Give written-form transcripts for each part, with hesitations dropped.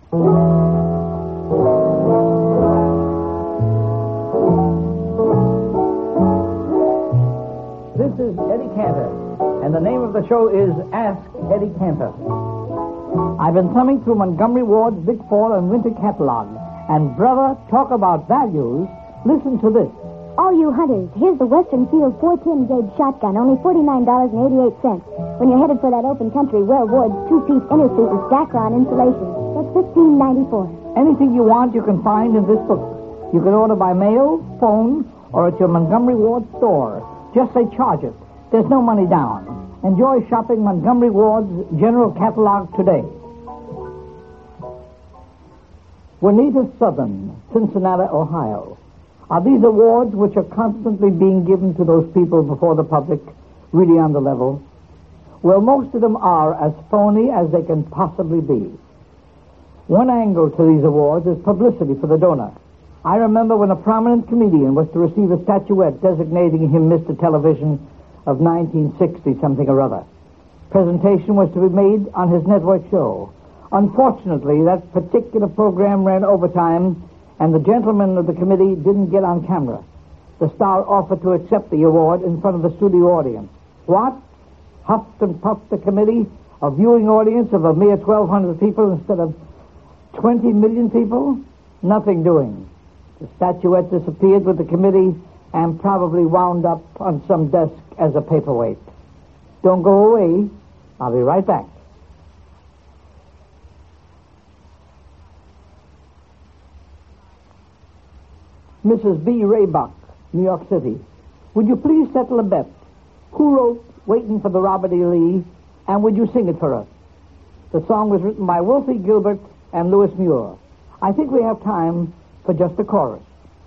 This is Eddie Cantor, and the name of the show is Ask Eddie Cantor. I've been thumbing through Montgomery Ward's Big Fall and Winter catalog, and brother, talk about values. Listen to this. All you hunters, here's the Western Field 410 gauge shotgun, only $49.88. When you're headed for that open country, wear Ward's two-piece inner suit with Dacron insulation. That's $15.94. Anything you want, you can find in this book. You can order by mail, phone, or at your Montgomery Ward store. Just say charge it. There's no money down. Enjoy shopping Montgomery Ward's general catalog today. Juanita Southern, Cincinnati, Ohio. Are these awards which are constantly being given to those people before the public really on the level? Well, most of them are as phony as they can possibly be. One angle to these awards is publicity for the donor. I remember when a prominent comedian was to receive a statuette designating him Mr. Television of 1960 something or other. Presentation was to be made on his network show. Unfortunately, that particular program ran overtime, and the gentleman of the committee didn't get on camera. The star offered to accept the award in front of the studio audience. What? Huffed and puffed the committee, a viewing audience of a mere 1,200 people instead of 20 million people? Nothing doing. The statuette disappeared with the committee and probably wound up on some desk as a paperweight. Don't go away. I'll be right back. Mrs. B. Raybuck, New York City. Would you please settle a bet? Who wrote Waiting for the Robert E. Lee, and would you sing it for us? The song was written by Wolfie Gilbert and Louis Muir. I think we have time for just a chorus.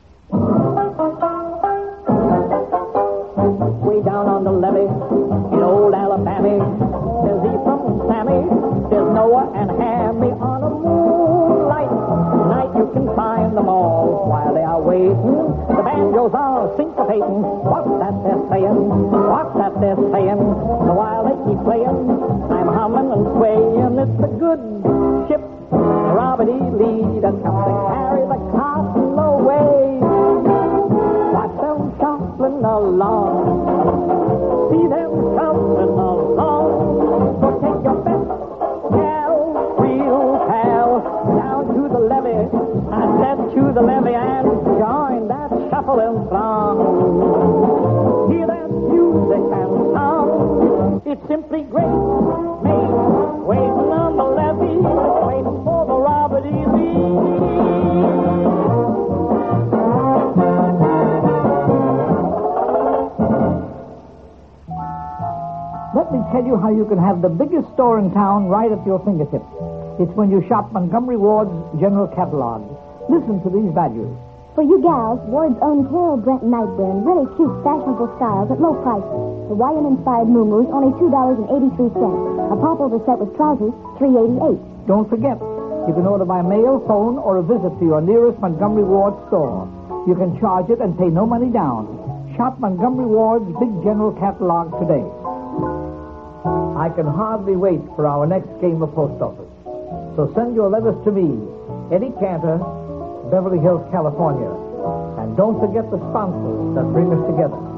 Way down on the levee in old Alabama, there's Ephraim and Sammy, there's Noah and Hammy on a moonlight night. You can find them all while they are waiting. The banjos are syncopating. What's that they're saying? What's that they're saying? So while they keep playing, I'm humming and swaying. It's a good ship, Robert E. Lee, that comes to carry the cotton away. Watch them shuffling along. See them shuffling along. So take your best gal, real pal, down to the levee. I said to the levee and join that shuffling throng. Hear that music and sound. It's simply great. Mate, waiting on the levee, waiting for the Robert E. Lee. Let me tell you how you can have the biggest store in town right at your fingertips. It's when you shop Montgomery Ward's general catalog. Listen to these values. For you gals, Ward's own Carol Brent Nightburn, really cute, fashionable styles at low prices. Hawaiian-inspired muumuus, only $2.83. A popover set with trousers, $3.88. Don't forget, you can order by mail, phone, or a visit to your nearest Montgomery Ward store. You can charge it and pay no money down. Shop Montgomery Ward's big general catalog today. I can hardly wait for our next game of post office. So send your letters to me, Eddie Cantor, Beverly Hills, California. And don't forget the sponsors that bring us together.